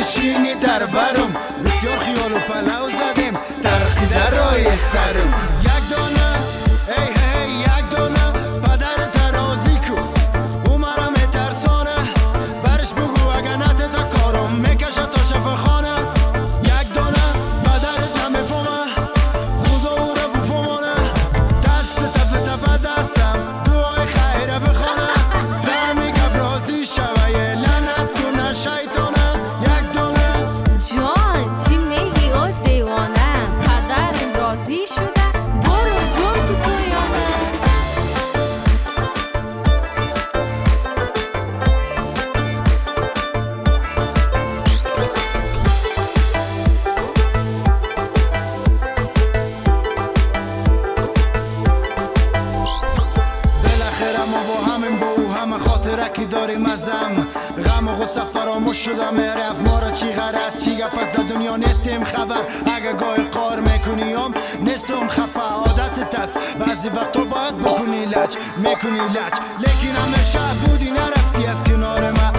بشینی در برم بسیار خیال و پلو زدیم ترقی در رای سرم یک دانه ای هی یک دانه پدر ترازی کو او مرا میترسانه برش بگو اگه نته تا کارم میکشه تا شفاخانه یک دانه پدرت نمیفهمه خدا او را بفهمانه دست تپ تپ دستم دعای خیره بخوانه دمی گب رازی شوه یه لعنت کنه شیطانه یک دانه جان چی میگی او دیوانه پدرم راضی شده برو جور که تو یانه بالاخره ما با همین با او همه خاطره که داریم ازم غم و غصه فراموش شده میرفت ما را چی غرض چی گپ از دنیا نیستیم خبر اگه گاهی قار میکنیم نیستم خفه عادت تست بعضی وقتا باید بکنی لج میکنی لج لیکن همیشه بودی نرفتی از کنار من